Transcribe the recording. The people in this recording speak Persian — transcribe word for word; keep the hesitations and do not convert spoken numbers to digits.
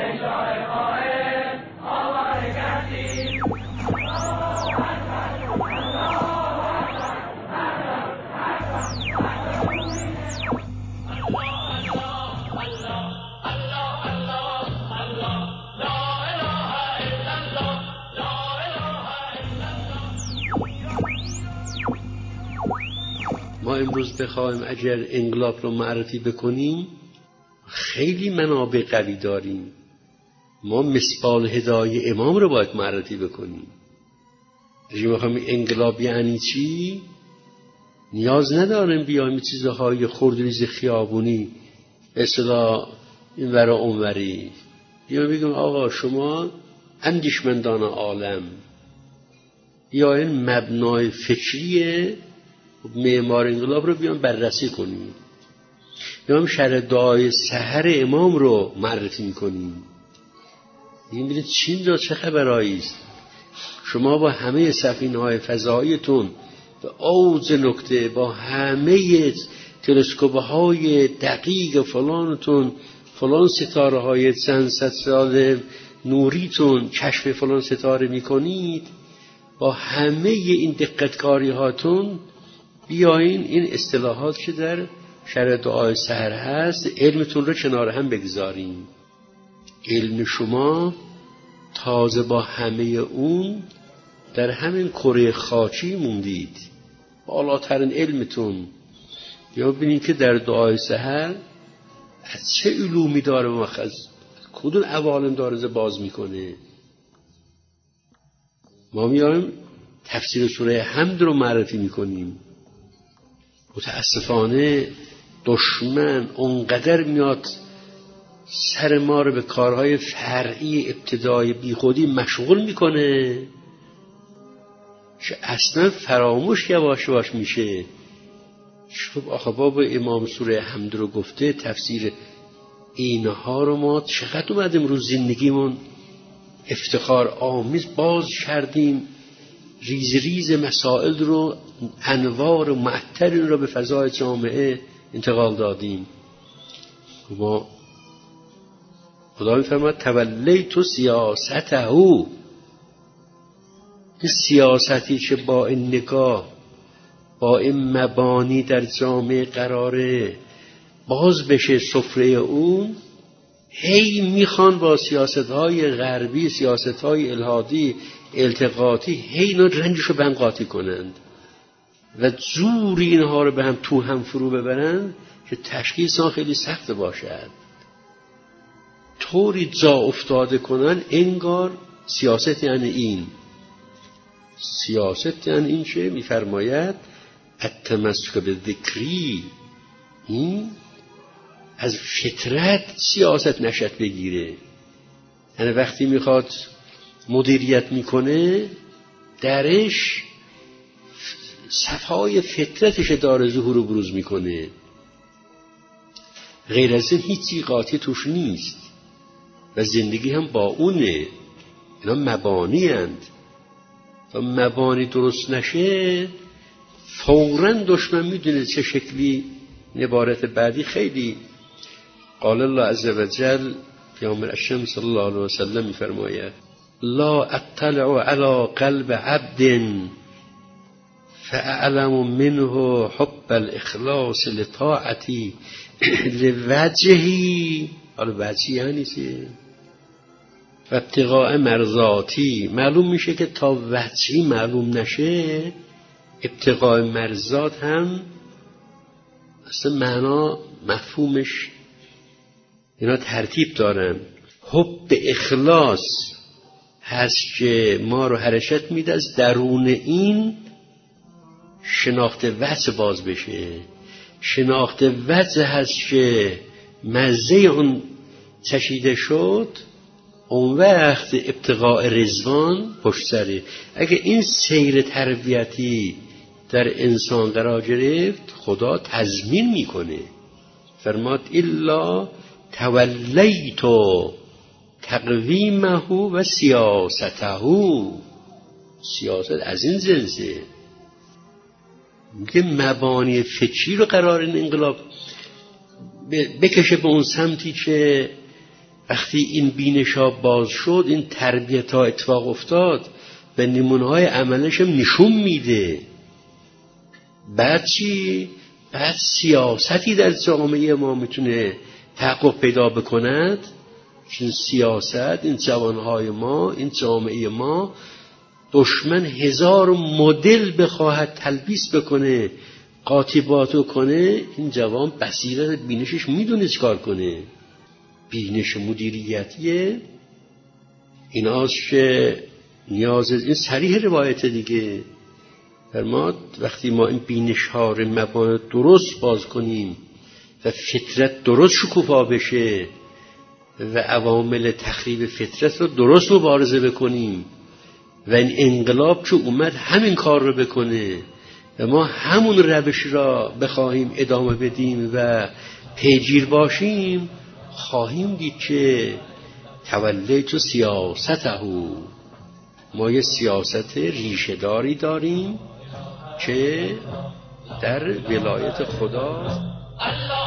ما امروز بخوایم اگر انقلاب رو معرفی بکنیم خیلی منابع قوی داریم. ما مصباح هدایه امام رو باید معرفی بکنیم. اگر میخوایم انقلاب یعنی چی، نیاز نداریم بیایم چیزهای خردریز خیابونی به اصطلاح این ورا اونوری بیایم بگیم آقا شما اندیشمندان عالم یا این مبنای فکری معمار انقلاب رو بیان بررسی کنیم، بیان شرح دعای سحر امام رو معرفی میکنیم. این ببینید چین را چه خبرایی است. شما با همه سفینه‌های فضاییتون به اوج نکته، با همه تلسکوپ‌های دقیق فلانتون، فلان ستاره های چند صد سال نوریتون کشف فلان ستاره میکنید، با همه این دقتکاری هاتون بیاین این اصطلاحات که در شرح دعای سحر هست علمتون رو کنار هم بگذارین. علم شما تازه با همه اون در همین کره خاکی موندید. بالاترین علمتون یا ببینید که در دعای سحر از چه علومی داره و از کدوم عوالم داره باز میکنه. ما میایم تفسیر سوره حمد رو معرفی میکنیم. متاسفانه دشمن اونقدر میاد سر ما رو به کارهای فرعی ابتدای بی خودی مشغول میکنه که اصلا فراموش یواش یواش میشه. خب آخه باب امام سوره حمد رو گفته، تفسیر اینها رو ما چقدر اومدیم رو زندگیمون افتخار آمیز باز کردیم، ریز ریز مسائل رو، انوار و معطر رو به فضای جامعه انتقال دادیم. ما خدا میفرماد تولیت سیاسته، این سیاستی که با این نگاه با این مبانی در جامعه قراره باز بشه سفره اون، هی میخوان با سیاست‌های غربی، سیاست‌های الحادی التقاطی هی اینا رنجشو به هم قاطی کنند و زوری اینها رو به هم تو هم فرو ببرند که تشخیص آن خیلی سخت باشد. طوری جا افتاده کنن انگار سیاست یعنی این، سیاست یعنی این چه میفرماید التمسک به ذکری، این از فطرت سیاست نشأت بگیره. یعنی وقتی میخواد مدیریت میکنه درش صفای فطرتش داره ظهور و بروز میکنه، غیر از این هیچی قاطی توش نیست و زندگی هم با اونه. اینا مبانی هند و مبانی درست نشه فوراً دشمن میدونه چه شکلی. عبارت بعدی خیلی قال الله عز وجل پیامبر اکرم صلی الله علیه و سلم میفرماید لا اطلع على قلب عبد فاعلم منه حب الاخلاص لطاعتی لوجهی. حالا وجهی یعنی چه؟ و ابتغاء مرضاتی. معلوم میشه که تا وجهی معلوم نشه ابتغاء مرضات هم اصلا معنا مفهومش اینا ترتیب دارن. حب اخلاص هست که ما رو حرکت میده از درون این شناخت وجه باز بشه. شناخت وجه هست که مزه اون چشیده شد، اون وقت ابتغاء رضوان پشت سره. اگه این سیر تربیتی در انسان قرار گرفت خدا تضمین میکنه. فرماد الا تولیت تقویمه و سیاسته. سیاست از این جنسه. میگه مبانی فکری رو قرار این انقلاب بکشه به اون سمتی که وقتی این بینش‌ها باز شد، این تربیت ها اتفاق افتاد و نمونه‌های عملش هم نشون میده. بعد چی؟ بعد سیاستی در جامعه ما میتونه تحقق پیدا بکند. این سیاست، این جوانهای ما، این جامعه ما، دشمن هزار مدل بخواهد تلبیس بکنه، قاطباتو کنه، این جوان بصیرت بینشش میدونه چکار کنه. بینش مدیریتیه ایناست که نیاز، این صریح روایت دیگه. فرماد وقتی ما این بینش ها رو مبانی درست باز کنیم و فطرت درست شکوفا بشه و عوامل تخریب فطرت رو درست مبارزه بکنیم و این انقلاب که اومد همین کار رو بکنه و ما همون روش را بخواهیم ادامه بدیم و پیگیر باشیم، خواهیم دید که تولیت سیاسته، ما یه سیاست ریشه‌داری داریم که در ولایت خدا